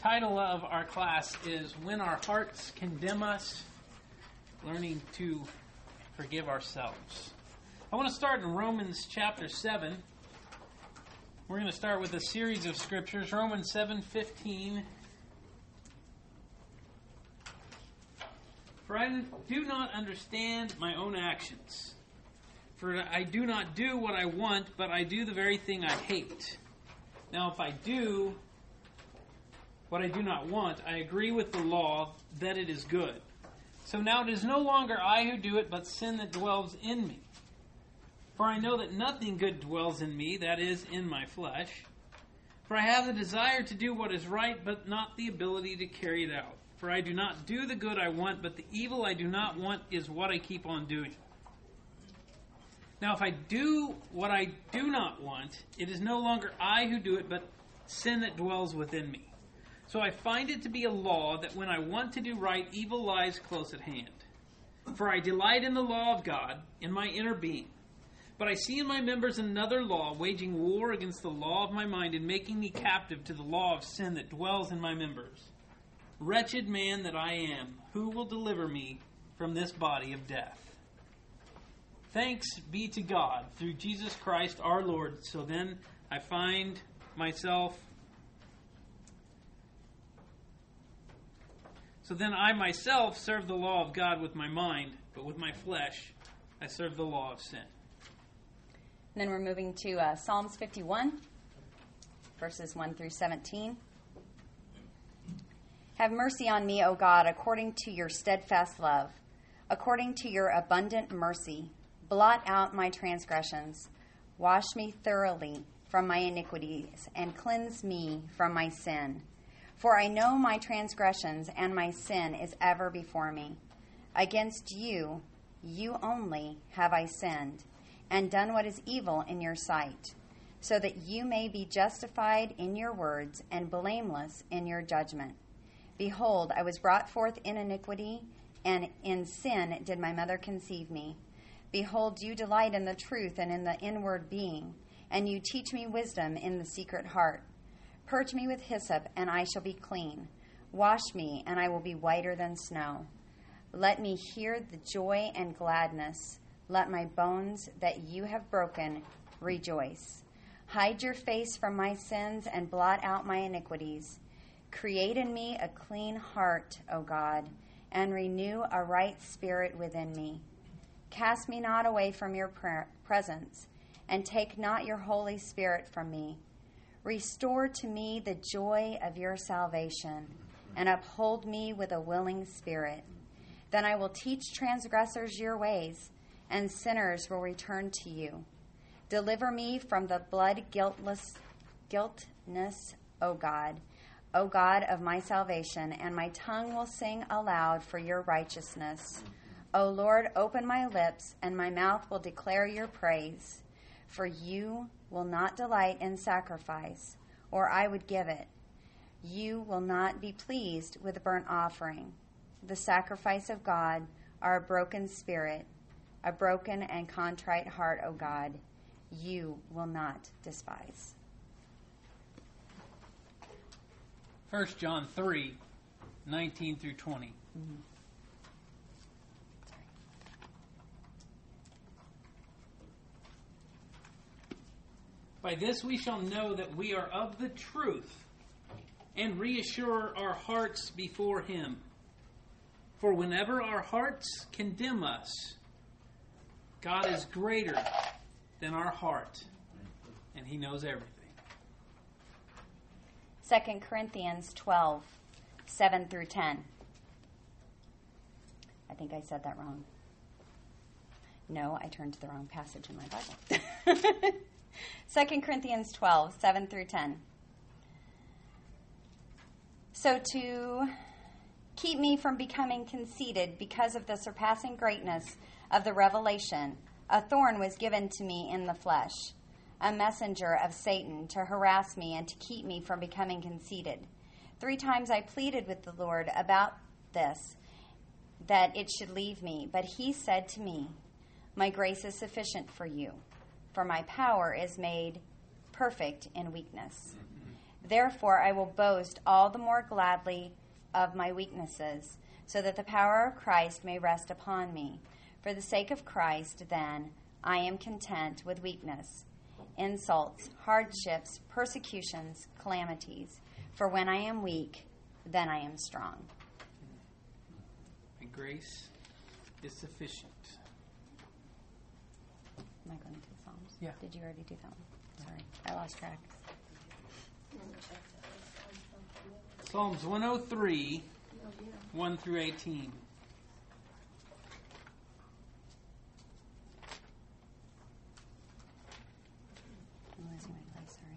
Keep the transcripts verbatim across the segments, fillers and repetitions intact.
title of our class is When Our Hearts Condemn Us, Learning to Forgive Ourselves. I want to start in Romans chapter seven. We're going to start with a series of scriptures. Romans seven fifteen. For I do not understand my own actions. For I do not do what I want, but I do the very thing I hate. Now if I do what I do not want, I agree with the law that it is good. So now it is no longer I who do it, but sin that dwells in me. For I know that nothing good dwells in me, that is, in my flesh. For I have the desire to do what is right, but not the ability to carry it out. For I do not do the good I want, but the evil I do not want is what I keep on doing. Now if I do what I do not want, it is no longer I who do it, but sin that dwells within me. So I find it to be a law that when I want to do right, evil lies close at hand. For I delight in the law of God, in my inner being. But I see in my members another law, waging war against the law of my mind and making me captive to the law of sin that dwells in my members. Wretched man that I am, who will deliver me from this body of death? Thanks be to God through Jesus Christ our Lord. So then I find myself... So then I myself serve the law of God with my mind, but with my flesh I serve the law of sin. And then we're moving to uh, Psalms fifty-one, verses one through seventeen. Have mercy on me, O God, according to your steadfast love, according to your abundant mercy. Blot out my transgressions. Wash me thoroughly from my iniquities, and cleanse me from my sin. For I know my transgressions, and my sin is ever before me. Against you, you only, have I sinned, and done what is evil in your sight, so that you may be justified in your words, and blameless in your judgment. Behold, I was brought forth in iniquity, and in sin did my mother conceive me. Behold, you delight in the truth and in the inward being, and you teach me wisdom in the secret heart. Purge me with hyssop, and I shall be clean. Wash me, and I will be whiter than snow. Let me hear the joy and gladness. Let my bones that you have broken rejoice. Hide your face from my sins and blot out my iniquities. Create in me a clean heart, O God, and renew a right spirit within me. Cast me not away from your presence, and take not your Holy Spirit from me. Restore to me the joy of your salvation, and uphold me with a willing spirit. Then I will teach transgressors your ways, and sinners will return to you. Deliver me from the blood guiltless guiltness, O God, O God of my salvation, and my tongue will sing aloud for your righteousness. O Lord, open my lips, and my mouth will declare your praise. For you will not delight in sacrifice, or I would give it. You will not be pleased with a burnt offering. The sacrifice of God are a broken spirit, a broken and contrite heart, O God, you will not despise. First John three, nineteen through twenty. Mm-hmm. By this we shall know that we are of the truth, and reassure our hearts before him. For whenever our hearts condemn us, God is greater than our heart, and he knows everything. Second Corinthians twelve, seven through ten. I think I said that wrong. No, I turned to the wrong passage in my Bible. Second Corinthians twelve, seven through ten. So to keep me from becoming conceited because of the surpassing greatness of the revelation, a thorn was given to me in the flesh, a messenger of Satan to harass me and to keep me from becoming conceited. Three times I pleaded with the Lord about this, that it should leave me. But he said to me, my grace is sufficient for you, for my power is made perfect in weakness. Therefore I will boast all the more gladly of my weaknesses, so that the power of Christ may rest upon me. For the sake of Christ, then, I am content with weakness, insults, hardships, persecutions, calamities. For when I am weak, then I am strong. My grace is sufficient. Am I going to the Psalms? Yeah. Did you already do that one? Sorry, I lost track. Psalms one oh three, one through eighteen. I'm losing my place, sorry.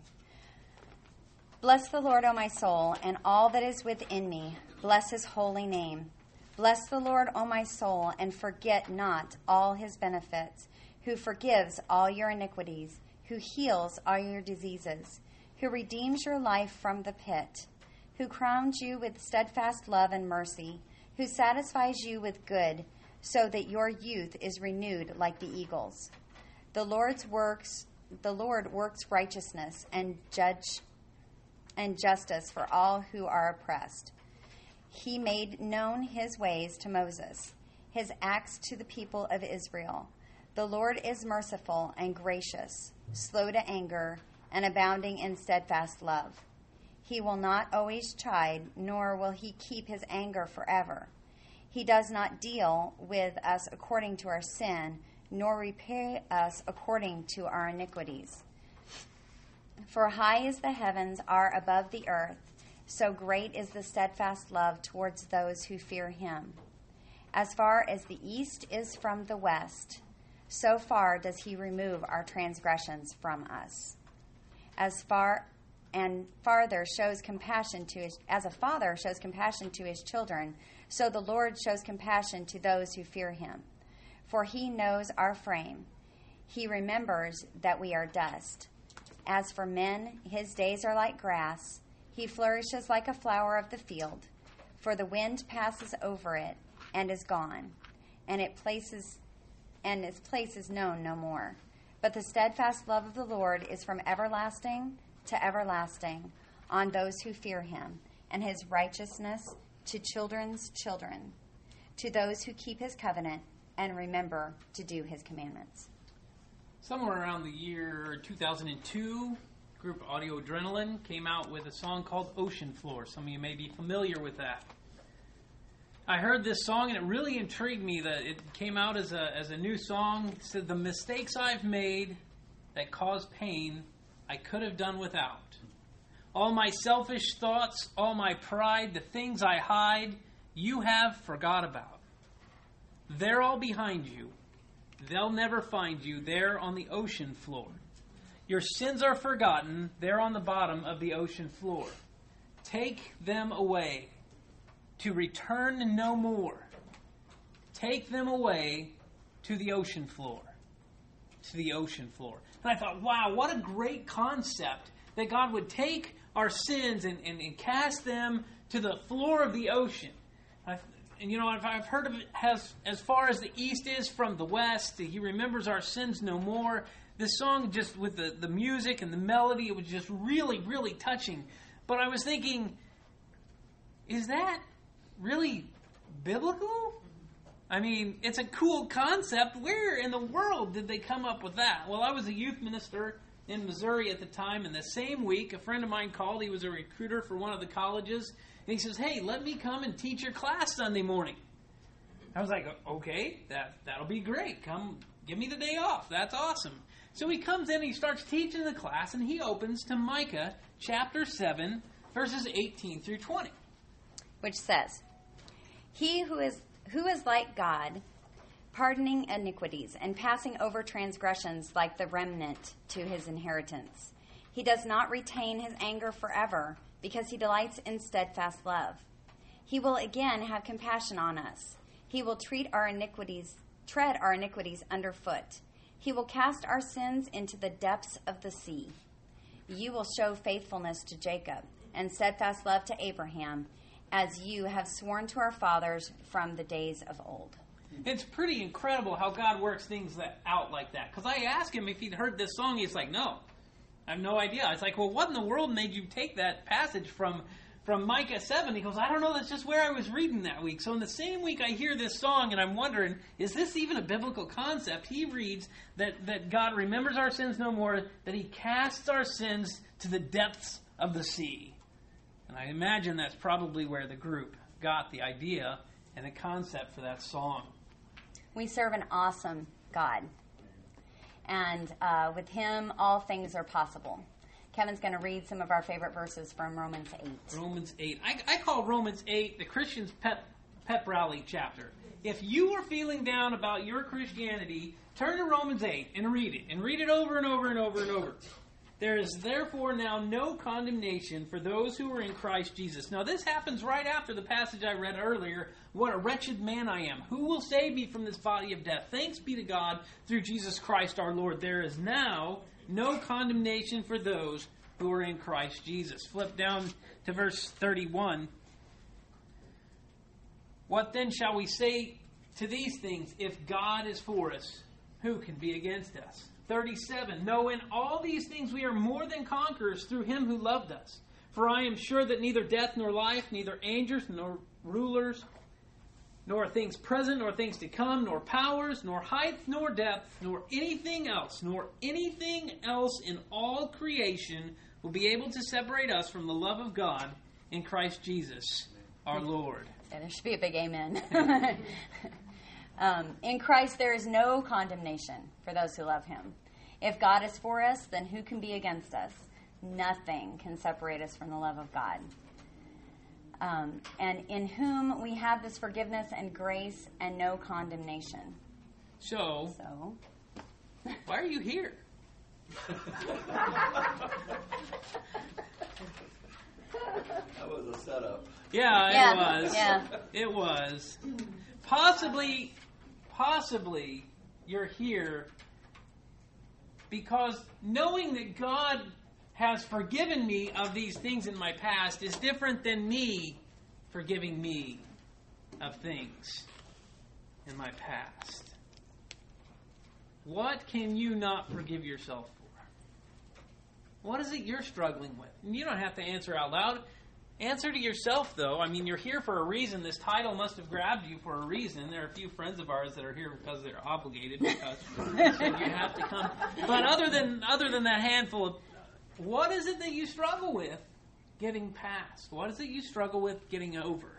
Bless the Lord, O my soul, and all that is within me. Bless his holy name. Bless the Lord, O my soul, and forget not all his benefits, who forgives all your iniquities, who heals all your diseases, who redeems your life from the pit, who crowns you with steadfast love and mercy, who satisfies you with good, so that your youth is renewed like the eagles. The Lord's works, the Lord works righteousness and judge and justice for all who are oppressed. He made known his ways to Moses, his acts to the people of Israel. The Lord is merciful and gracious, slow to anger, and abounding in steadfast love. He will not always chide, nor will he keep his anger forever. He does not deal with us according to our sin, nor repay us according to our iniquities. For high as the heavens are above the earth, so great is the steadfast love towards those who fear him. As far as the east is from the west, so far does he remove our transgressions from us. As far and farther shows compassion to his, as a father shows compassion to his children, so the Lord shows compassion to those who fear him. For he knows our frame. He remembers that we are dust. As for men, his days are like grass. He flourishes like a flower of the field. For the wind passes over it and is gone, and it places and its place is known no more. But the steadfast love of the Lord is from everlasting to everlasting on those who fear him, and his righteousness to children's children, to those who keep his covenant and remember to do his commandments. Somewhere around the year two thousand two, group Audio Adrenaline came out with a song called Ocean Floor. Some of you may be familiar with that. I heard this song and it really intrigued me that it came out as a as a new song. It said, the mistakes I've made that cause pain, I could have done without. All my selfish thoughts, all my pride, the things I hide, you have forgot about. They're all behind you. They'll never find you there on the ocean floor. Your sins are forgotten. They're on the bottom of the ocean floor. Take them away to return no more. Take them away to the ocean floor. To the ocean floor. And I thought, wow, what a great concept that God would take our sins and, and, and cast them to the floor of the ocean. I've, and you know, I've, I've heard of it as, as far as the east is from the west. He remembers our sins no more. This song, just with the, the music and the melody, it was just really, really touching. But I was thinking, is that really biblical? I mean, it's a cool concept. Where in the world did they come up with that? Well, I was a youth minister in Missouri at the time, and the same week, a friend of mine called. He was a recruiter for one of the colleges, and he says, hey, let me come and teach your class Sunday morning. I was like, okay, that, that'll be great. Come, give me the day off. That's awesome. So he comes in and he starts teaching the class, and he opens to Micah chapter seven, verses eighteen through twenty. Which says, He who is who is like God, pardoning iniquities and passing over transgressions like the remnant to his inheritance. He does not retain his anger forever, because he delights in steadfast love. He will again have compassion on us. He will treat our iniquities, tread our iniquities underfoot. He will cast our sins into the depths of the sea. You will show faithfulness to Jacob and steadfast love to Abraham, as you have sworn to our fathers from the days of old. It's pretty incredible how God works things that out like that. Because I asked him if he'd heard this song. He's like, no, I have no idea. It's like, well, what in the world made you take that passage from from Micah seven? He goes, I don't know, that's just where I was reading that week. So in the same week I hear this song, and I'm wondering, is this even a biblical concept? He reads that, that God remembers our sins no more, that he casts our sins to the depths of the sea. And I imagine that's probably where the group got the idea and the concept for that song. We serve an awesome God. And uh, with him, all things are possible. Kevin's going to read some of our favorite verses from Romans eight. Romans eight. I, I call Romans eight the Christian's pep, pep rally chapter. If you are feeling down about your Christianity, turn to Romans eight and read it. And read it over and over and over and over. There is therefore now no condemnation for those who are in Christ Jesus. Now this happens right after the passage I read earlier. What a wretched man I am. Who will save me from this body of death? Thanks be to God through Jesus Christ our Lord. There is now no condemnation for those who are in Christ Jesus. Flip down to verse thirty-one. What then shall we say to these things? If God is for us, who can be against us? thirty-seven. No, in all these things we are more than conquerors through him who loved us. For I am sure that neither death nor life, neither angels nor rulers, nor things present, nor things to come, nor powers, nor height, nor depth, nor anything else, nor anything else in all creation will be able to separate us from the love of God in Christ Jesus, our Lord. Yeah, there should be a big amen. um, in Christ there is no condemnation for those who love him. If God is for us, then who can be against us? Nothing can separate us from the love of God. Um, and in whom we have this forgiveness and grace and no condemnation. So, So, why are you here? That was a setup. Yeah, it Yeah, was. yeah. It was. Possibly, possibly you're here because knowing that God has forgiven me of these things in my past is different than me forgiving me of things in my past. What can you not forgive yourself for? What is it you're struggling with? And you don't have to answer out loud. Answer to yourself, though. I mean, you're here for a reason. This title must have grabbed you for a reason. There are a few friends of ours that are here because they're obligated, because so you have to come. But other than other than that handful of, what is it that you struggle with getting past? What is it you struggle with getting over?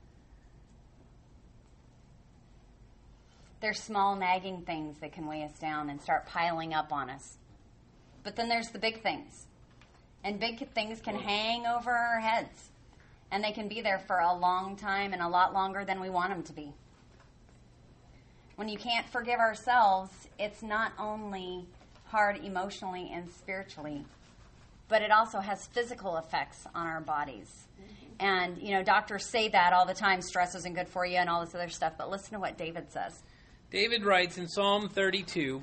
there's small nagging things that can weigh us down and start piling up on us. But then there's the big things. And big things can hang over our heads. And they can be there for a long time and a lot longer than we want them to be. When you can't forgive ourselves, it's not only hard emotionally and spiritually, but it also has physical effects on our bodies. Mm-hmm. And, you know, doctors say that all the time, stress isn't good for you and all this other stuff, but listen to what David says. David writes in Psalm thirty-two,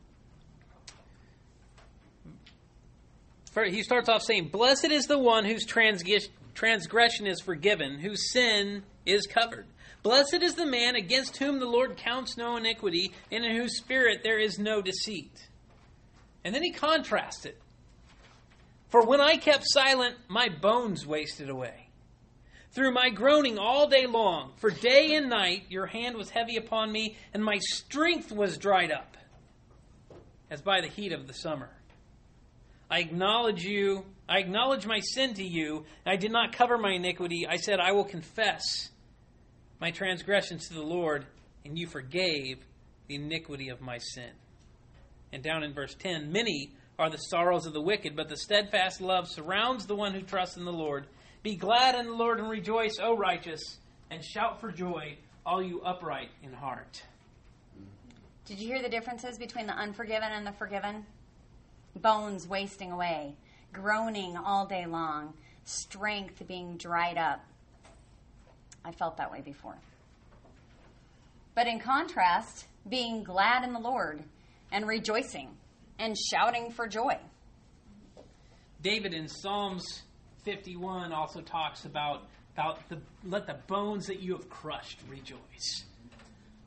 he starts off saying, "Blessed is the one whose transgression is forgiven, whose sin is covered. Blessed is the man against whom the Lord counts no iniquity, and in whose spirit there is no deceit." And then he contrasts it. "For when I kept silent, my bones wasted away. Through my groaning all day long, for day and night your hand was heavy upon me, and my strength was dried up, as by the heat of the summer. I acknowledge you, I acknowledge my sin to you, and I did not cover my iniquity. I said, I will confess my transgressions to the Lord, and you forgave the iniquity of my sin." And down in verse ten, "Many are the sorrows of the wicked, but the steadfast love surrounds the one who trusts in the Lord. Be glad in the Lord and rejoice, O righteous, and shout for joy, all you upright in heart." Did you hear the differences between the unforgiven and the forgiven? Bones wasting away, groaning all day long, strength being dried up. I felt that way before. But in contrast, being glad in the Lord and rejoicing and shouting for joy. David in Psalms fifty-one also talks about, about the, let the bones that you have crushed rejoice.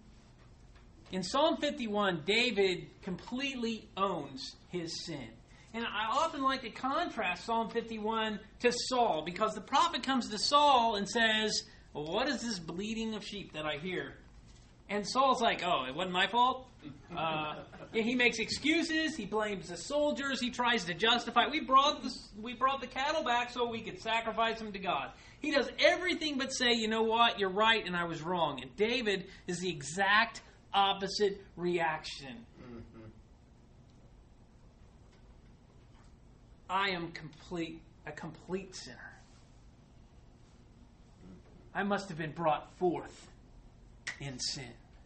In Psalm fifty-one, David completely owns his sin. And I often like to contrast Psalm fifty-one to Saul, because the prophet comes to Saul and says, well, what is this bleating of sheep that I hear? And Saul's like, oh, it wasn't my fault? Uh, yeah, he makes excuses. He blames the soldiers. He tries to justify. We brought the, we brought the cattle back so we could sacrifice them to God. He does everything but say, you know what, you're right and I was wrong. And David is the exact opposite reaction. Mm-hmm. I am complete, a complete sinner. I must have been brought forth in sin.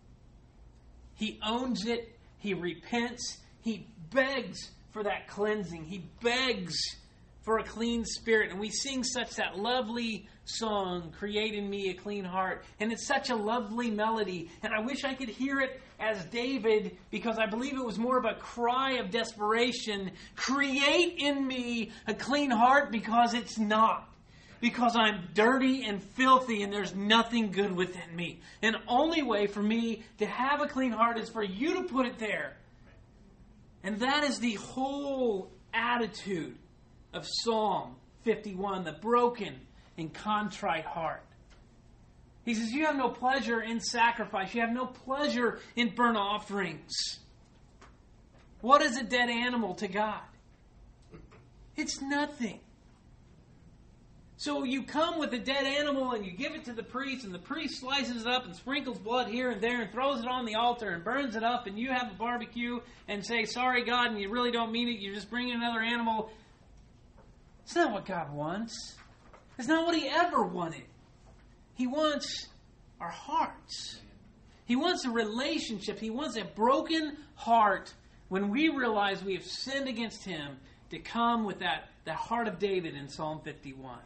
He owns it. He repents. He begs for that cleansing. He begs for a clean spirit. And we sing such that lovely song, Create in Me a Clean Heart. And it's such a lovely melody. And I wish I could hear it as David, because I believe it was more of a cry of desperation. Create in me a clean heart, because it's not. Because I'm dirty and filthy and there's nothing good within me. And the only way for me to have a clean heart is for you to put it there. And that is the whole attitude of Psalm fifty-one, the broken and contrite heart. He says, you have no pleasure in sacrifice. You have no pleasure in burnt offerings. What is a dead animal to God? It's nothing. So you come with a dead animal and you give it to the priest, and the priest slices it up and sprinkles blood here and there and throws it on the altar and burns it up, and you have a barbecue and say, sorry, God, and you really don't mean it. You're just bringing another animal. It's not what God wants. It's not what He ever wanted. He wants our hearts. He wants a relationship. He wants a broken heart when we realize we have sinned against Him to come with that, that heart of David in Psalm fifty-one.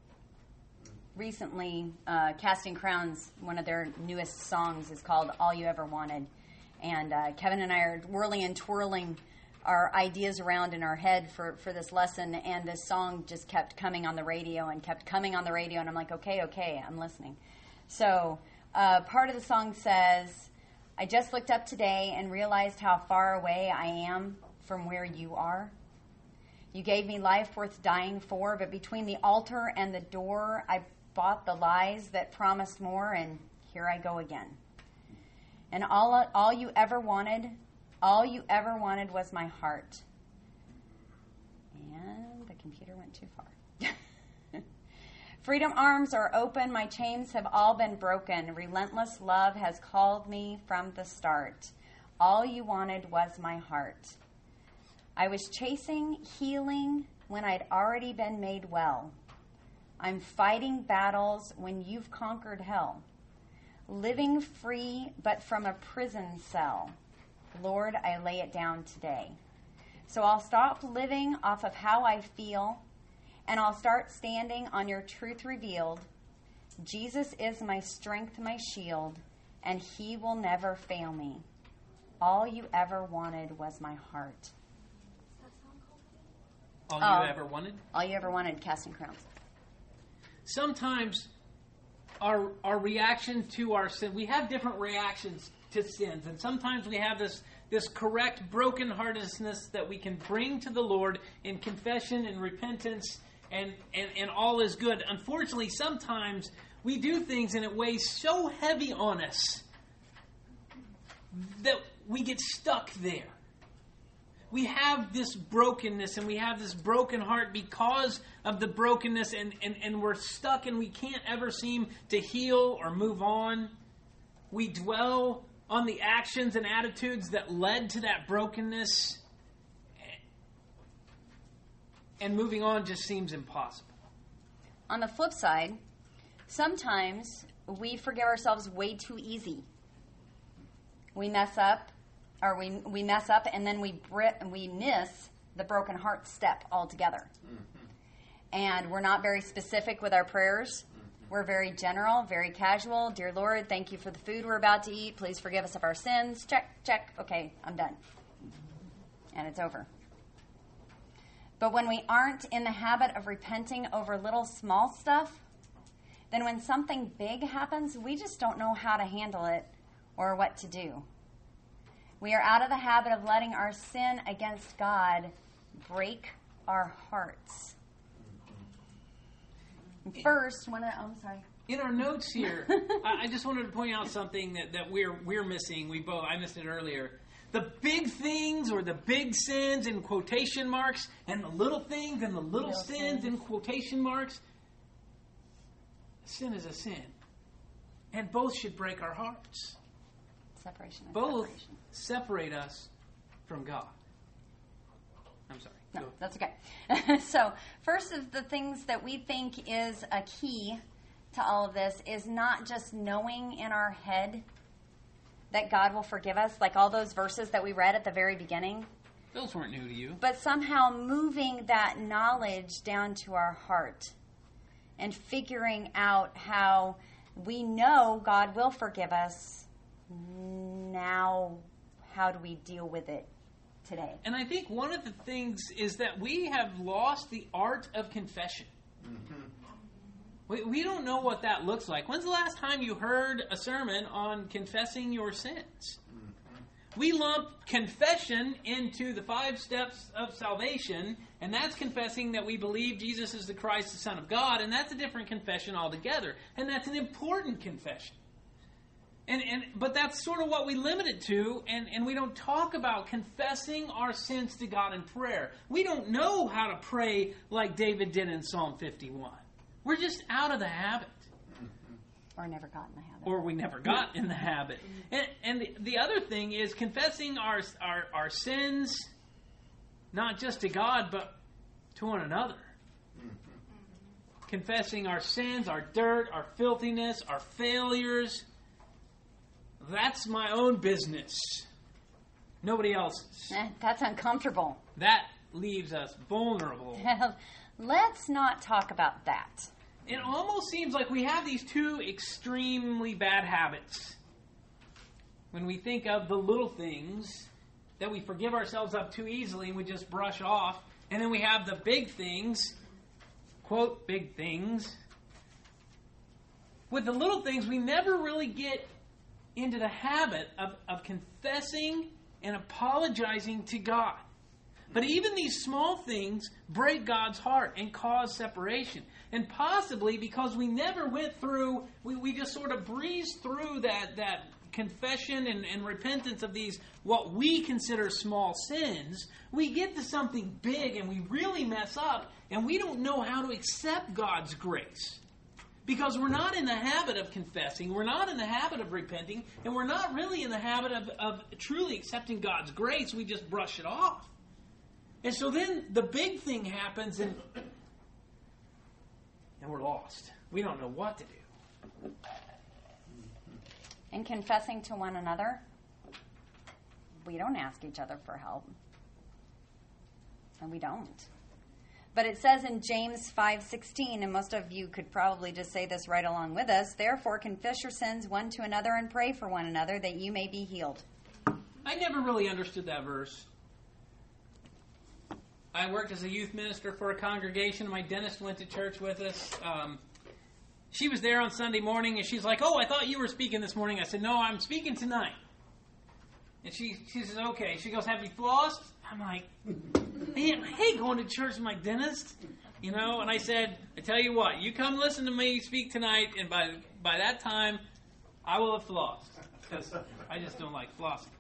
Recently, uh, Casting Crowns, one of their newest songs is called All You Ever Wanted. And uh, Kevin and I are whirling and twirling our ideas around in our head for, for this lesson. And this song just kept coming on the radio and kept coming on the radio. And I'm like, okay, okay, I'm listening. So uh, part of the song says, I just looked up today and realized how far away I am from where you are. You gave me life worth dying for, but between the altar and the door, I bought the lies that promised more, and here I go again. And all all you ever wanted, all you ever wanted was my heart. And the computer went too far. Freedom arms are open, my chains have all been broken. Relentless love has called me from the start. All you wanted was my heart. I was chasing healing when I'd already been made well. I'm fighting battles when you've conquered hell. Living free, but from a prison cell. Lord, I lay it down today. So I'll stop living off of how I feel, and I'll start standing on your truth revealed. Jesus is my strength, my shield, and He will never fail me. All you ever wanted was my heart. All you Oh. ever wanted? All you ever wanted, Casting Crowns. Sometimes our our reaction to our sin, we have different reactions to sins. And sometimes we have this, this correct brokenheartedness that we can bring to the Lord in confession and repentance, and, and, and all is good. Unfortunately, sometimes we do things and it weighs so heavy on us that we get stuck there. We have this brokenness and we have this broken heart because of the brokenness, and, and, and we're stuck and we can't ever seem to heal or move on. We dwell on the actions and attitudes that led to that brokenness, and moving on just seems impossible. On the flip side, sometimes we forgive ourselves way too easy. We mess up. Or we we mess up and then we bri- we miss the broken heart step altogether. Mm-hmm. And we're not very specific with our prayers. Mm-hmm. We're very general, very casual. Dear Lord, thank you for the food we're about to eat. Please forgive us of our sins. Check, check. Okay, I'm done. And it's over. But when we aren't in the habit of repenting over little small stuff, then when something big happens, we just don't know how to handle it or what to do. We are out of the habit of letting our sin against God break our hearts. First, one of the, oh, I'm sorry. In our notes here, I, I just wanted to point out something that, that we're we're missing. We both I missed it earlier. The big things or the big sins in quotation marks, and the little things and the little, little sins, sins in quotation marks. Sin is a sin, and both should break our hearts. Separation. And both separation. separate us from God. I'm sorry. No, Go. that's okay. So, first of the things that we think is a key to all of this is not just knowing in our head that God will forgive us, like all those verses that we read at the very beginning. Those weren't new to you. But somehow moving that knowledge down to our heart and figuring out how we know God will forgive us. Now, how do we deal with it today? And I think one of the things is that we have lost the art of confession. Mm-hmm. We, we don't know what that looks like. When's the last time you heard a sermon on confessing your sins? Mm-hmm. We lump confession into the five steps of salvation, and that's confessing that we believe Jesus is the Christ, the Son of God, and that's a different confession altogether. And that's an important confession. And, and but that's sort of what we limit it to, and, and we don't talk about confessing our sins to God in prayer. We don't know how to pray like David did in Psalm fifty-one. We're just out of the habit. Or never got in the habit. Or we never got in the habit. And, and the, the other thing is confessing our, our, our sins, not just to God, but to one another. Confessing our sins, our dirt, our filthiness, our failures. That's my own business. Nobody else's. Eh, that's uncomfortable. That leaves us vulnerable. Let's not talk about that. It almost seems like we have these two extremely bad habits. When we think of the little things that we forgive ourselves of too easily and we just brush off. And then we have the big things, quote, big things. With the little things, we never really get into the habit of, of confessing and apologizing to God. But even these small things break God's heart and cause separation. And possibly because we never went through, we, we just sort of breezed through that, that confession and, and repentance of these, what we consider small sins, we get to something big and we really mess up and we don't know how to accept God's grace. Because we're not in the habit of confessing, we're not in the habit of repenting, and we're not really in the habit of, of truly accepting God's grace. We just brush it off. And so then the big thing happens and, and we're lost. We don't know what to do. In confessing to one another, we don't ask each other for help. And we don't. But it says in James five sixteen, and most of you could probably just say this right along with us, therefore confess your sins one to another and pray for one another that you may be healed. I never really understood that verse. I worked as a youth minister for a congregation. My dentist went to church with us. Um, she was there on Sunday morning, and she's like, oh, I thought you were speaking this morning. I said, no, I'm speaking tonight. And she, she says, okay. She goes, have you flossed? I'm like, man, I hate going to church with my dentist. You know, and I said, I tell you what, you come listen to me speak tonight, and by by that time, I will have flossed. Because I just don't like flossing.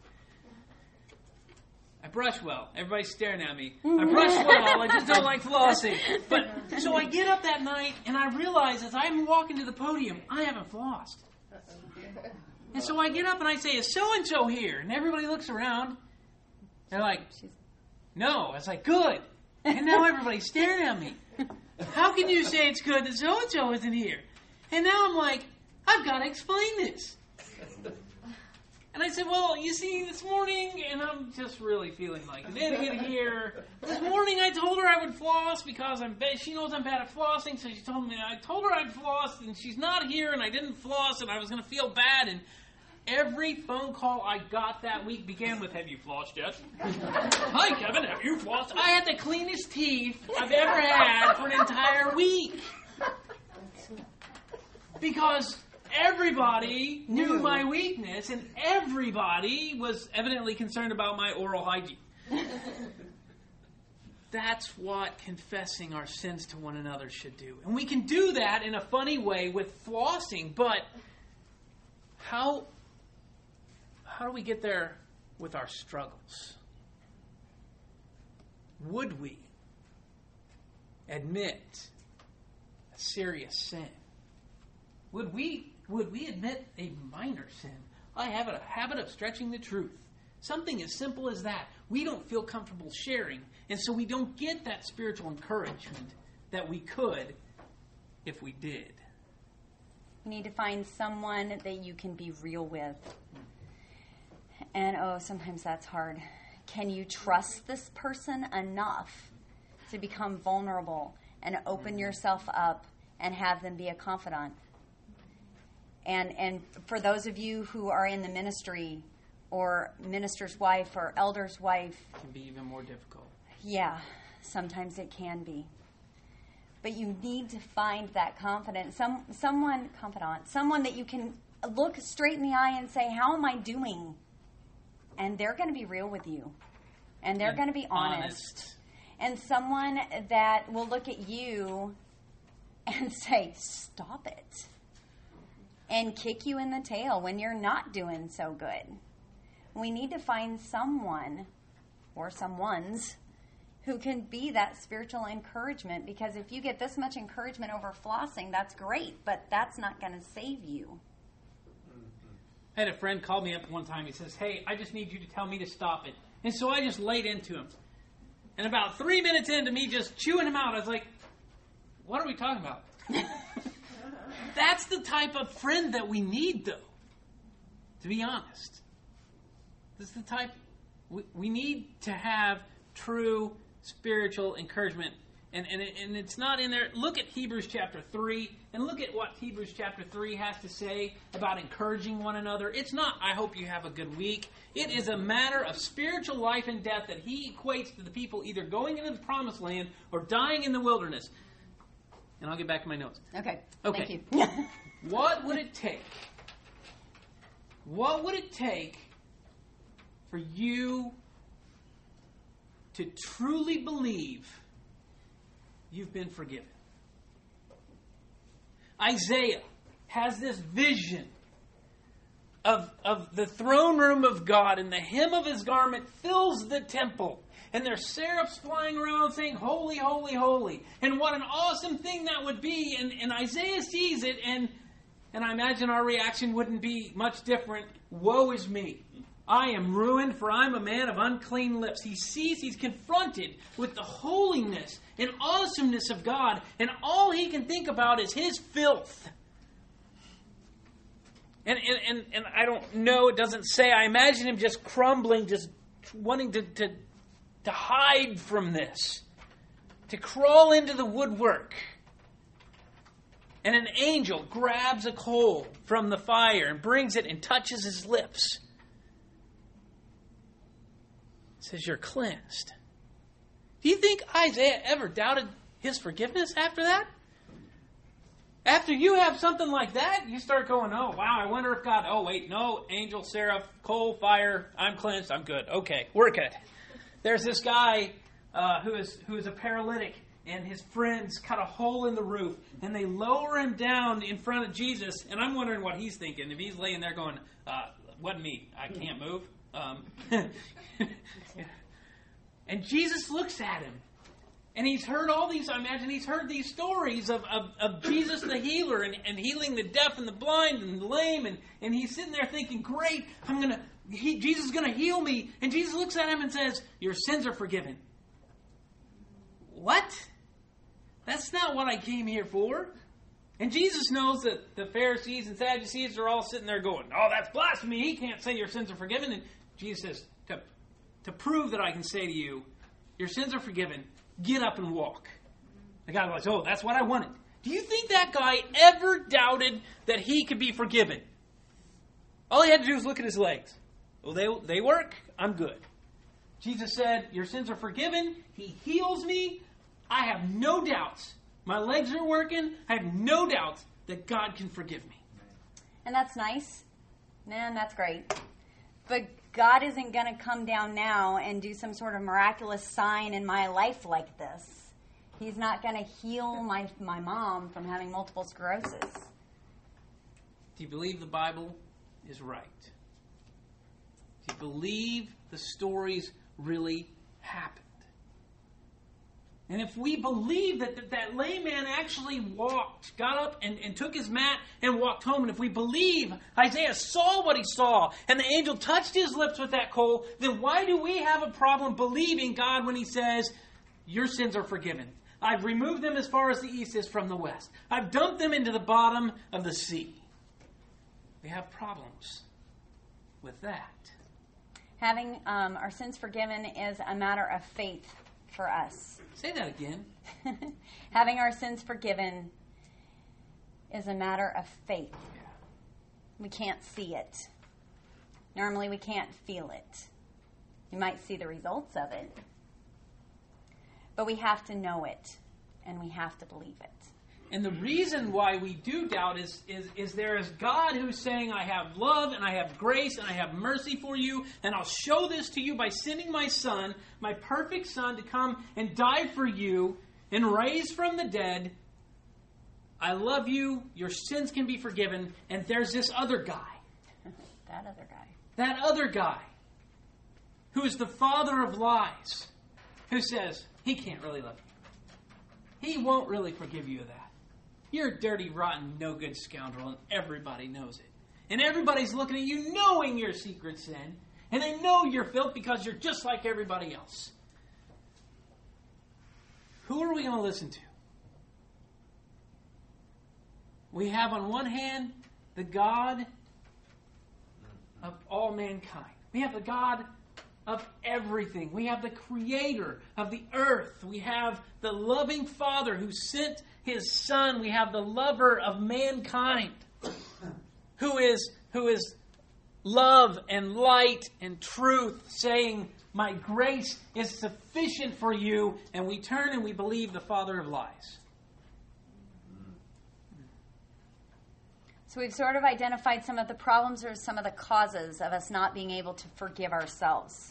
I brush well. Everybody's staring at me. I brush well. I just don't like flossing. But so I get up that night and I realize as I'm walking to the podium, I haven't flossed. And so I get up and I say, "Is so and so here?" And everybody looks around. They're like, "No." I was like, "Good." And now everybody's staring at me. How can you say it's good that so and so isn't here? And now I'm like, I've got to explain this. And I said, well, you see, this morning, and I'm just really feeling like an idiot here. This morning I told her I would floss because I'm bad. She knows I'm bad at flossing, so she told me, I told her I'd floss, and she's not here, and I didn't floss, and I was going to feel bad. And every phone call I got that week began with, have you flossed yet? Hi, Kevin, have you flossed? I had the cleanest teeth I've ever had for an entire week. Because everybody knew my weakness, and everybody was evidently concerned about my oral hygiene. That's what confessing our sins to one another should do. And we can do that in a funny way with flossing, but how, how do we get there with our struggles? Would we admit a serious sin? Would we would we admit a minor sin? I have a habit of stretching the truth. Something as simple as that. We don't feel comfortable sharing, and so we don't get that spiritual encouragement that we could if we did. You need to find someone that you can be real with. And oh, sometimes that's hard. Can you trust this person enough to become vulnerable and open yourself up and have them be a confidant? And and for those of you who are in the ministry or minister's wife or elder's wife, It can be even more difficult. yeah, sometimes it can be. But you need to find that confident, some someone confidant, someone that you can look straight in the eye and say, "How am I doing?" And they're going to be real with you. And they're And going to be honest. honest. And someone that will look at you and say, "Stop it." And kick you in the tail when you're not doing so good. We need to find someone or someones who can be that spiritual encouragement, because if you get this much encouragement over flossing, that's great, but that's not going to save you. I had a friend call me up one time. He says, "Hey, I just need you to tell me to stop it." And so I just laid into him. And about three minutes into me just chewing him out, I was like, what are we talking about? That's the type of friend that we need, though, to be honest. This is the type, we, we need to have true spiritual encouragement. And, and, it, and it's not in there. Look at Hebrews chapter three, and look at what Hebrews chapter three has to say about encouraging one another. It's not, "I hope you have a good week." It is a matter of spiritual life and death that he equates to the people either going into the promised land or dying in the wilderness. And I'll get back to my notes. Okay. Okay. Thank you. What would it take? What would it take for you to truly believe you've been forgiven? Isaiah has this vision of, of the throne room of God, and the hem of his garment fills the temple. And there's seraphs flying around saying, "Holy, holy, holy." And what an awesome thing that would be. And, and Isaiah sees it, and, and I imagine our reaction wouldn't be much different. Woe is me. I am ruined, for I'm a man of unclean lips. He sees, he's confronted with the holiness and awesomeness of God, and all he can think about is his filth. And, and, and, and I don't know, it doesn't say. I imagine him just crumbling, just wanting to, to, to hide from this, to crawl into the woodwork. And an angel grabs a coal from the fire and brings it and touches his lips. Says, "You're cleansed." Do you think Isaiah ever doubted his forgiveness after that? After you have something like that, you start going, "Oh, wow, I wonder if God..." Oh, wait, no, angel, seraph, coal, fire, I'm cleansed, I'm good. Okay, we're good. There's this guy uh, who is who is a paralytic, and his friends cut a hole in the roof, and they lower him down in front of Jesus, and I'm wondering what he's thinking. If he's laying there going, uh, "Wasn't me, I can't move." Um, and Jesus looks at him, and he's heard all these, I imagine he's heard these stories of, of, of Jesus the healer, and, and healing the deaf and the blind and the lame, and, and he's sitting there thinking, "Great, I'm gonna, he, Jesus is going to heal me." And Jesus looks at him and says, "Your sins are forgiven." What? That's not what I came here for. And Jesus knows that the Pharisees and Sadducees are all sitting there going, "Oh, that's blasphemy. He can't say your sins are forgiven." And Jesus says, to, to prove that I can say to you, your sins are forgiven, get up and walk. The guy goes, "Oh, that's what I wanted." Do you think that guy ever doubted that he could be forgiven? All he had to do was look at his legs. Well, they, they work. I'm good. Jesus said, "Your sins are forgiven." He heals me. I have no doubts. My legs are working. I have no doubts that God can forgive me. And that's nice. Man, that's great. But God isn't going to come down now and do some sort of miraculous sign in my life like this. He's not going to heal my, my mom from having multiple sclerosis. Do you believe the Bible is right? Do you believe the stories really happened? And if we believe that that, that layman actually walked, got up and, and took his mat and walked home, and if we believe Isaiah saw what he saw and the angel touched his lips with that coal, then why do we have a problem believing God when he says, your sins are forgiven? I've removed them as far as the east is from the west. I've dumped them into the bottom of the sea. We have problems with that. Having um, our sins forgiven is a matter of faith for us. Say that again. Having our sins forgiven is a matter of faith. Yeah. We can't see it. Normally we can't feel it. You might see the results of it. But we have to know it, and we have to believe it. And the reason why we do doubt is, is, is there is God who's saying, I have love and I have grace and I have mercy for you, and I'll show this to you by sending my son, my perfect son, to come and die for you and raise from the dead. I love you, your sins can be forgiven, and there's this other guy. That other guy. That other guy who is the father of lies, who says, he can't really love you. He won't really forgive you of that. You're a dirty, rotten, no-good scoundrel, and everybody knows it. And everybody's looking at you knowing your secret sin, and they know you're filth because you're just like everybody else. Who are we going to listen to? We have on one hand the God of all mankind. We have the God of everything. We have the creator of the earth. We have the loving Father who sent his Son. We have the lover of mankind who is, who is love and light and truth, saying, my grace is sufficient for you. And we turn and we believe the father of lies. So we've sort of identified some of the problems or some of the causes of us not being able to forgive ourselves.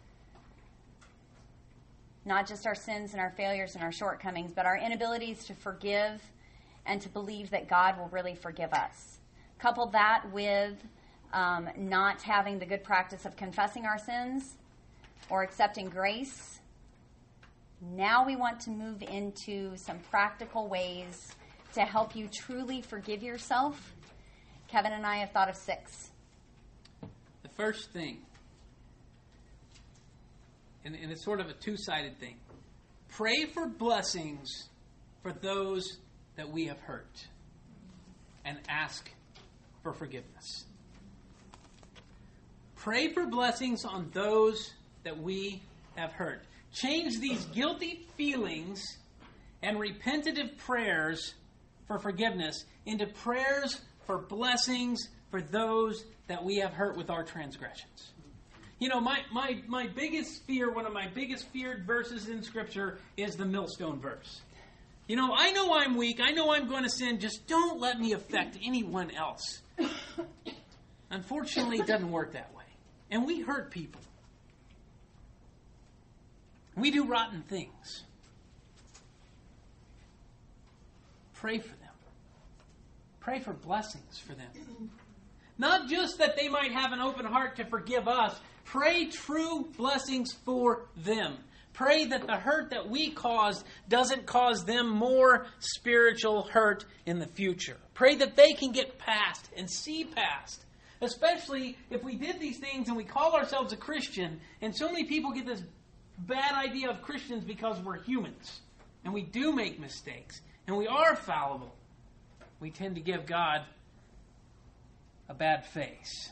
Not just our sins and our failures and our shortcomings, but our inabilities to forgive and to believe that God will really forgive us. Couple that with um, not having the good practice of confessing our sins or accepting grace. Now we want to move into some practical ways to help you truly forgive yourself. Kevin and I have thought of six. The first thing, and, and it's sort of a two-sided thing, pray for blessings for those that we have hurt and ask for forgiveness. Pray for blessings on those that we have hurt. Change these guilty feelings and repentative prayers for forgiveness into prayers for blessings for those that we have hurt with our transgressions. You know, my, my, my biggest fear, one of my biggest feared verses in Scripture is the millstone verse. You know, I know I'm weak. I know I'm going to sin. Just don't let me affect anyone else. Unfortunately, it doesn't work that way. And we hurt people. We do rotten things. Pray for them. Pray for blessings for them. Not just that they might have an open heart to forgive us. Pray true blessings for them. Pray that the hurt that we caused doesn't cause them more spiritual hurt in the future. Pray that they can get past and see past. Especially if we did these things and we call ourselves a Christian, and so many people get this bad idea of Christians because we're humans. And we do make mistakes. And we are fallible. We tend to give God a bad face.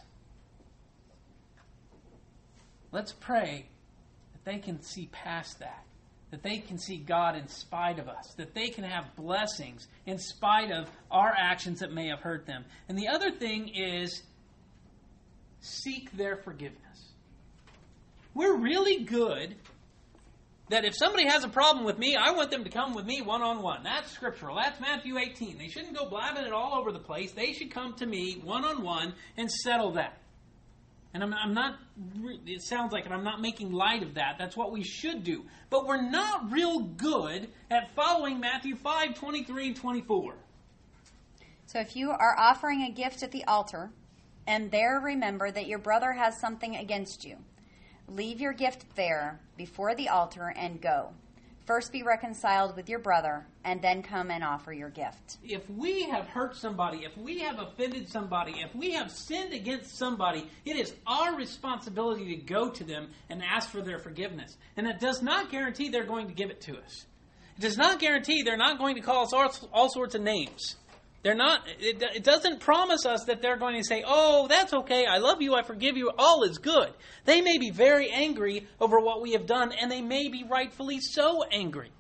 Let's pray that they can see past that. That they can see God in spite of us. That they can have blessings in spite of our actions that may have hurt them. And the other thing is seek their forgiveness. We're really good that if somebody has a problem with me, I want them to come with me one-on-one. That's scriptural. That's Matthew eighteen. They shouldn't go blabbing it all over the place. They should come to me one-on-one and settle that. And I'm, I'm not, it sounds like it, I'm not making light of that. That's what we should do. But we're not real good at following Matthew five, twenty-three and twenty-four. So if you are offering a gift at the altar, and there remember that your brother has something against you, leave your gift there before the altar and go. First be reconciled with your brother, and then come and offer your gift. If we have hurt somebody, if we have offended somebody, if we have sinned against somebody, it is our responsibility to go to them and ask for their forgiveness. And that does not guarantee they're going to give it to us. It does not guarantee they're not going to call us all, all sorts of names. They're not. It, it doesn't promise us that they're going to say, "Oh, that's okay. I love you. I forgive you. All is good." They may be very angry over what we have done, and they may be rightfully so angry.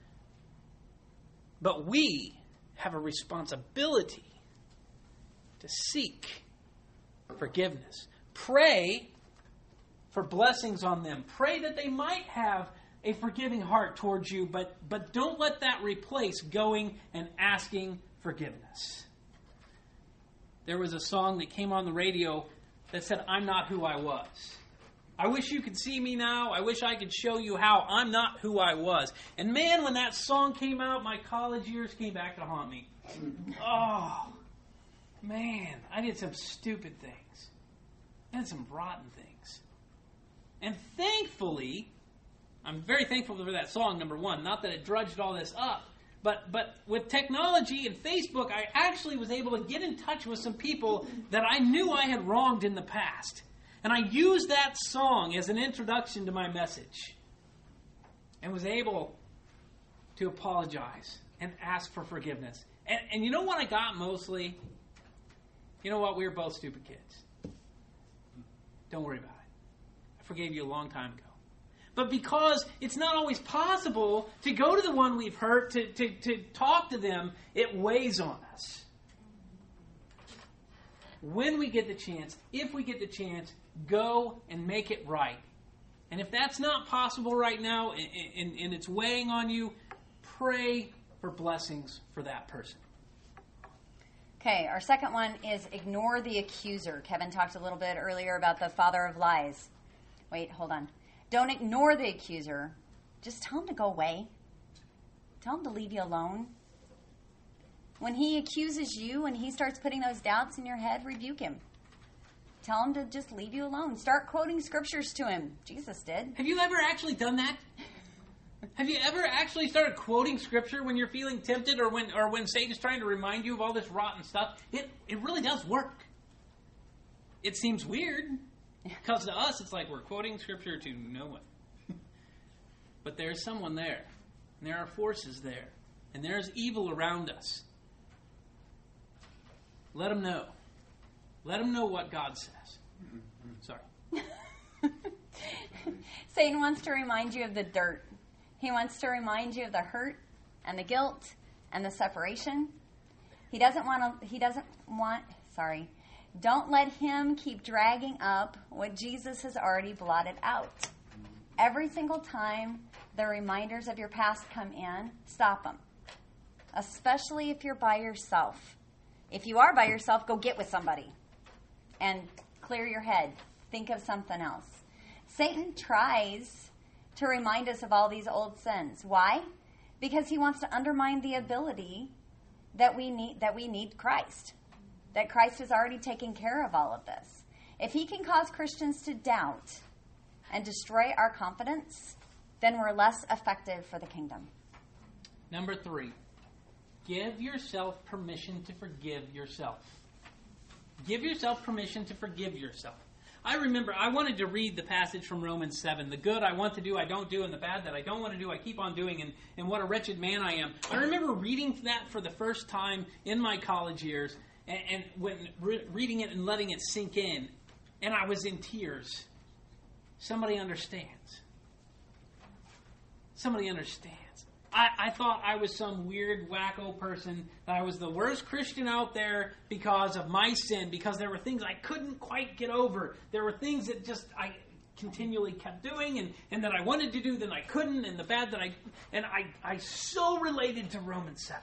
But we have a responsibility to seek forgiveness. Pray for blessings on them. Pray that they might have a forgiving heart towards you, but, but don't let that replace going and asking forgiveness. There was a song that came on the radio that said, "I'm not who I was." I wish you could see me now. I wish I could show you how I'm not who I was. And man, when that song came out, my college years came back to haunt me. Oh, man, I did some stupid things. I did some rotten things. And thankfully, I'm very thankful for that song, number one. Not that it drudged all this up. But but with technology and Facebook, I actually was able to get in touch with some people that I knew I had wronged in the past. And I used that song as an introduction to my message. And was able to apologize and ask for forgiveness. And, and you know what I got mostly? You know what? We were both stupid kids. Don't worry about it. I forgave you a long time ago. But because it's not always possible to go to the one we've hurt, to, to, to talk to them, it weighs on us. When we get the chance, if we get the chance, go and make it right. And if that's not possible right now and, and, and it's weighing on you, pray for blessings for that person. Okay, our second one is ignore the accuser. Kevin talked a little bit earlier about the father of lies. Wait, hold on. Don't ignore the accuser. Just tell him to go away. Tell him to leave you alone. When he accuses you and he starts putting those doubts in your head, rebuke him. Tell him to just leave you alone. Start quoting scriptures to him. Jesus did. Have you ever actually done that? Have you ever actually started quoting scripture when you're feeling tempted or when or when Satan's trying to remind you of all this rotten stuff? It it really does work. It seems weird. Because to us, it's like we're quoting scripture to no one. But there's someone there. And there are forces there. And there's evil around us. Let them know. Let them know what God says. Sorry. Satan wants to remind you of the dirt. He wants to remind you of the hurt and the guilt and the separation. He doesn't want to, he doesn't want, sorry, don't let him keep dragging up what Jesus has already blotted out. Every single time the reminders of your past come in, stop them. Especially if you're by yourself. If you are by yourself, go get with somebody and clear your head. Think of something else. Satan tries to remind us of all these old sins. Why? Because he wants to undermine the ability that we need that we need Christ. That Christ has already taken care of all of this. If he can cause Christians to doubt and destroy our confidence, then we're less effective for the kingdom. Number three, give yourself permission to forgive yourself. Give yourself permission to forgive yourself. I remember I wanted to read the passage from Romans seven. The good I want to do, I don't do, and the bad that I don't want to do, I keep on doing, and, and what a wretched man I am. I remember reading that for the first time in my college years, and, and when re- reading it and letting it sink in, and I was in tears. Somebody understands. Somebody understands. I, I thought I was some weird, wacko person, that I was the worst Christian out there because of my sin, because there were things I couldn't quite get over. There were things that just I continually kept doing, and, and that I wanted to do, then I couldn't, and the bad that I... And I, I so related to Romans seven.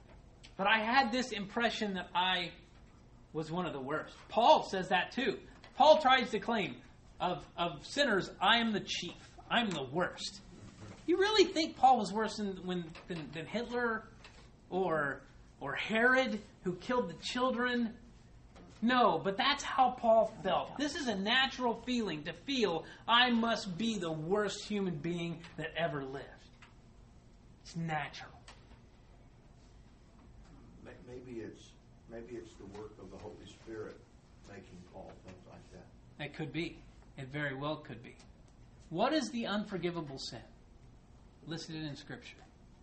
But I had this impression that I was one of the worst. Paul says that too. Paul tries to claim, of, of sinners, I am the chief. I'm the worst. You really think Paul was worse than, when, than, than Hitler or, or Herod, who killed the children? No, but that's how Paul felt. This is a natural feeling, to feel I must be the worst human being that ever lived. It's natural. Maybe it's maybe it's the work of the Holy Spirit making Paul think like that. It could be. It very well could be. What is the unforgivable sin listed in Scripture?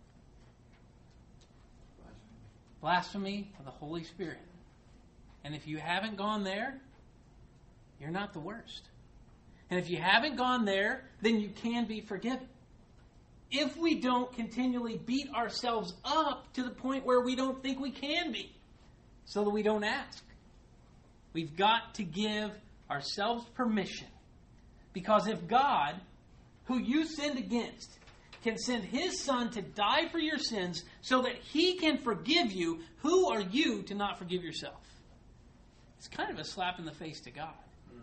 Blasphemy of the Holy Spirit. And if you haven't gone there, you're not the worst. And if you haven't gone there, then you can be forgiven. If we don't continually beat ourselves up to the point where we don't think we can be, so that we don't ask. We've got to give ourselves permission. Because if God, who you sinned against, can send His Son to die for your sins so that He can forgive you, who are you to not forgive yourself? It's kind of a slap in the face to God.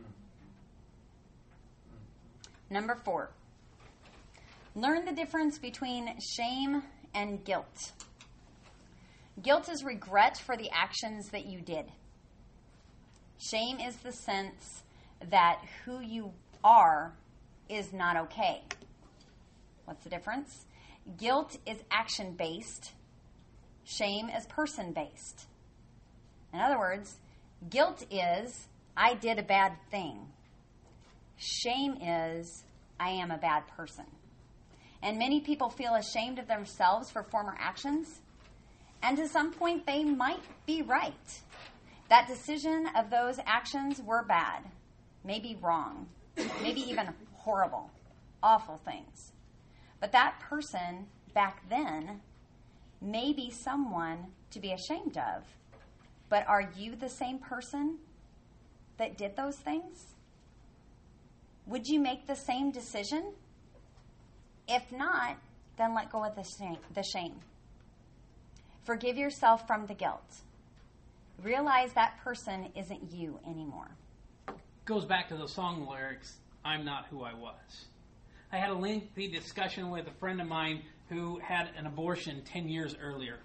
Number four. Learn the difference between shame and guilt. Guilt is regret for the actions that you did. Shame is the sense that who you are is not okay. What's the difference? Guilt is action-based. Shame is person-based. In other words, guilt is, I did a bad thing. Shame is, I am a bad person. And many people feel ashamed of themselves for former actions. And to some point, they might be right. That decision of those actions were bad, maybe wrong, maybe even horrible, awful things. But that person back then may be someone to be ashamed of. But are you the same person that did those things? Would you make the same decision? If not, then let go of the shame. The shame. Forgive yourself from the guilt. Realize that person isn't you anymore. Goes back to the song lyrics, I'm not who I was. I had a lengthy discussion with a friend of mine who had an abortion ten years earlier.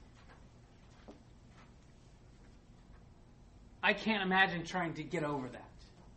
I can't imagine trying to get over that.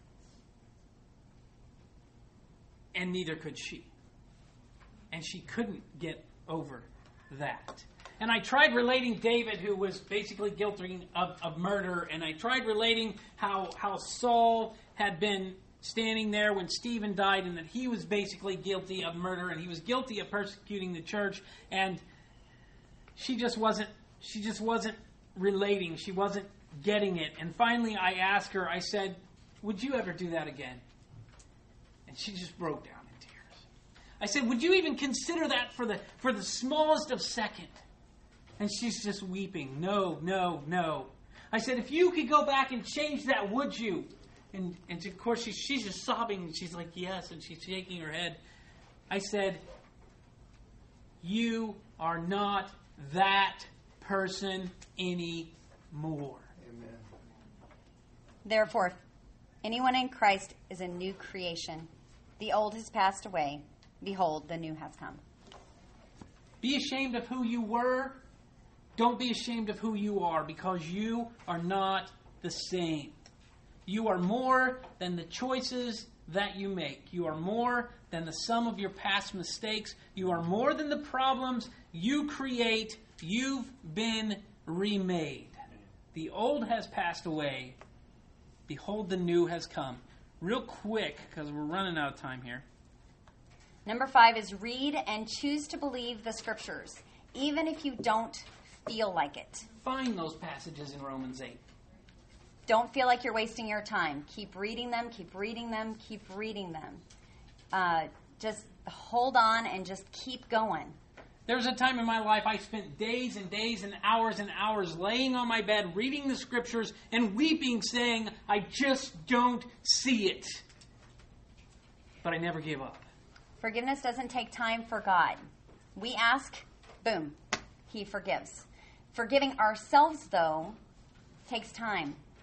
And neither could she. And she couldn't get over that. And I tried relating David, who was basically guilty of, of murder, and I tried relating how, how Saul had been standing there when Stephen died, and that he was basically guilty of murder, and he was guilty of persecuting the church, and she just wasn't, she just wasn't relating. She wasn't getting it. And finally I asked her, I said, would you ever do that again? And she just broke down in tears. I said, would you even consider that for the for the smallest of second? And she's just weeping. No, no, no. I said, if you could go back and change that, would you? And, and of course, she, she's just sobbing. And she's like, yes. And she's shaking her head. I said, you are not that person anymore. Amen. Therefore, if anyone in Christ is a new creation, the old has passed away. Behold, the new has come. Be ashamed of who you were. Don't be ashamed of who you are, because you are not the same. You are more than the choices that you make. You are more than the sum of your past mistakes. You are more than the problems you create. You've been remade. The old has passed away. Behold, the new has come. Real quick, because we're running out of time here. Number five is read and choose to believe the Scriptures, even if you don't feel like it. Find those passages in Romans eight. Don't feel like you're wasting your time. Keep reading them, keep reading them, keep reading them. Uh, just hold on and just keep going. There was a time in my life I spent days and days and hours and hours laying on my bed, reading the Scriptures and weeping, saying, I just don't see it. But I never gave up. Forgiveness doesn't take time for God. We ask, boom, He forgives. Forgiving ourselves, though, takes time.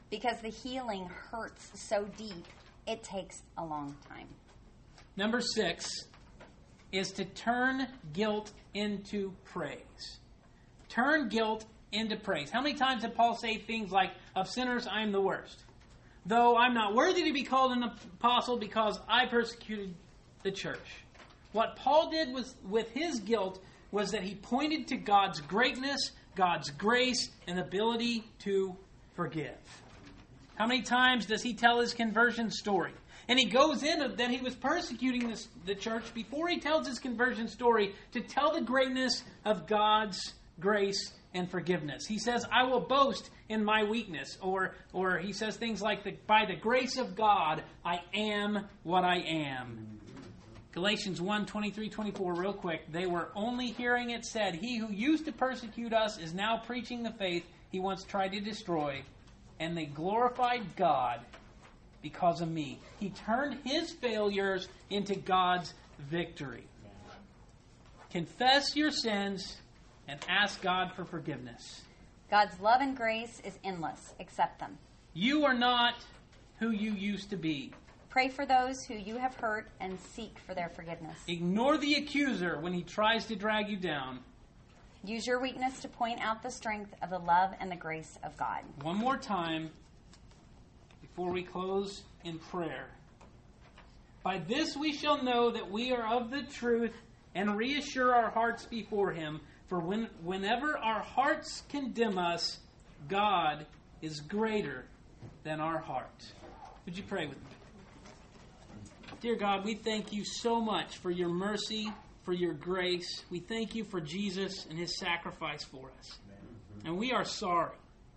because the healing hurts so deep, it takes a long time. Number six is to turn guilt into praise. Turn guilt into praise. How many times did Paul say things like, of sinners I am the worst? Though I'm not worthy to be called an apostle because I persecuted the church. What Paul did was, with his guilt was that he pointed to God's greatness, God's grace, and ability to forgive. How many times does he tell his conversion story? And he goes into that he was persecuting this, the church before he tells his conversion story to tell the greatness of God's grace and forgiveness. He says, I will boast in my weakness. Or or he says things like, the, by the grace of God, I am what I am. Galatians one, twenty-three, twenty-four, real quick. They were only hearing it said, he who used to persecute us is now preaching the faith he once tried to destroy. And they glorified God because of me. He turned his failures into God's victory. Confess your sins and ask God for forgiveness. God's love and grace is endless. Accept them. You are not who you used to be. Pray for those who you have hurt and seek for their forgiveness. Ignore the accuser when he tries to drag you down. Use your weakness to point out the strength of the love and the grace of God. One more time before we close in prayer. By this we shall know that we are of the truth and reassure our hearts before him. For when, whenever our hearts condemn us, God is greater than our heart. Would you pray with me? Dear God, we thank you so much for your mercy, for your grace. We thank you for Jesus and his sacrifice for us. And we are sorry.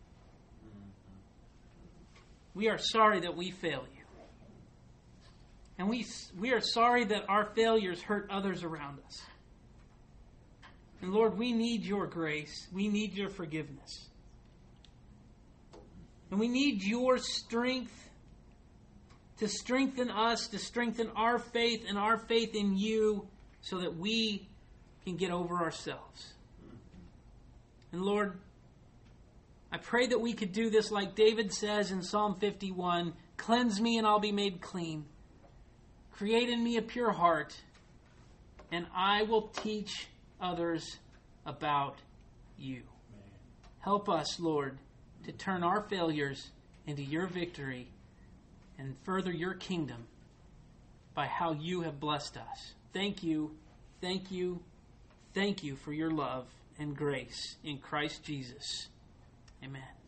We are sorry that we fail you. And we, we are sorry that our failures hurt others around us. And Lord, we need your grace. We need your forgiveness. And we need your strength to strengthen us, to strengthen our faith and our faith in you so that we can get over ourselves. And Lord, I pray that we could do this like David says in Psalm fifty-one, cleanse me and I'll be made clean. Create in me a pure heart, and I will teach others about you. Help us, Lord, to turn our failures into your victory and further your kingdom by how you have blessed us. Thank you, thank you, thank you for your love and grace in Christ Jesus. Amen.